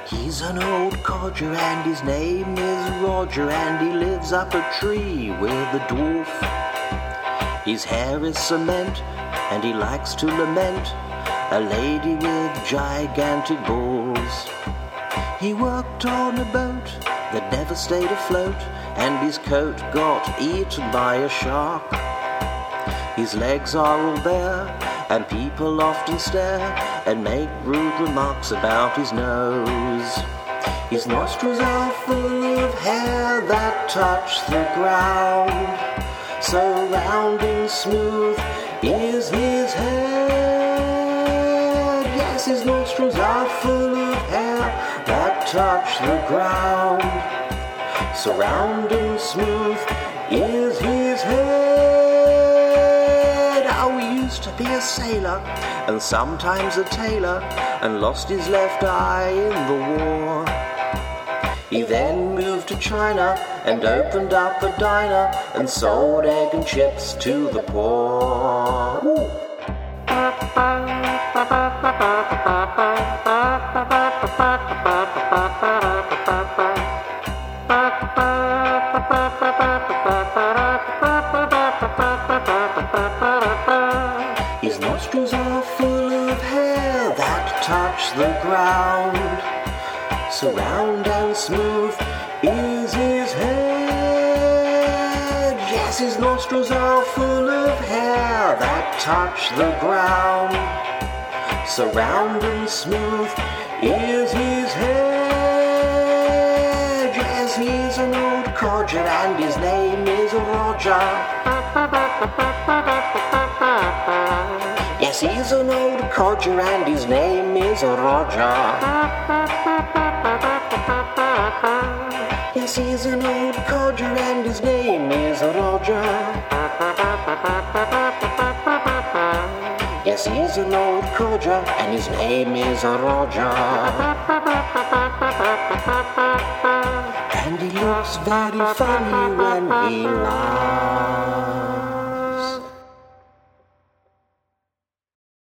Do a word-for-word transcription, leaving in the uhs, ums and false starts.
He's an old codger and his name is Roger, and he lives up a tree with a dwarf. His hair is cement and he likes to lament a lady with gigantic balls. He worked on a boat that never stayed afloat, and his coat got eaten by a shark. His legs are all bare, and people often stare and make rude remarks about his nose. His nostrils are full of hair that touch the ground, so round and smooth is his head. Yes, his nostrils are full of hair that touch the ground, so round and smooth is his head. Oh, he used to be a sailor and sometimes a tailor, and lost his left eye in the war. He then moved to China and opened up a diner and sold egg and chips to the poor. Ooh. His nostrils are full of hair that touch the ground, so round and smooth is his head. Yes, his nostrils are full of hair that touch the ground, so round and smooth is his head. Yes, he's an old codger and his name is Roger. Yes, he's an old codger and his name is Roger. Yes, he's an old codger and his name is Roger. Yes, he's an old codger and his name is Roger. And he looks very funny when he laughs.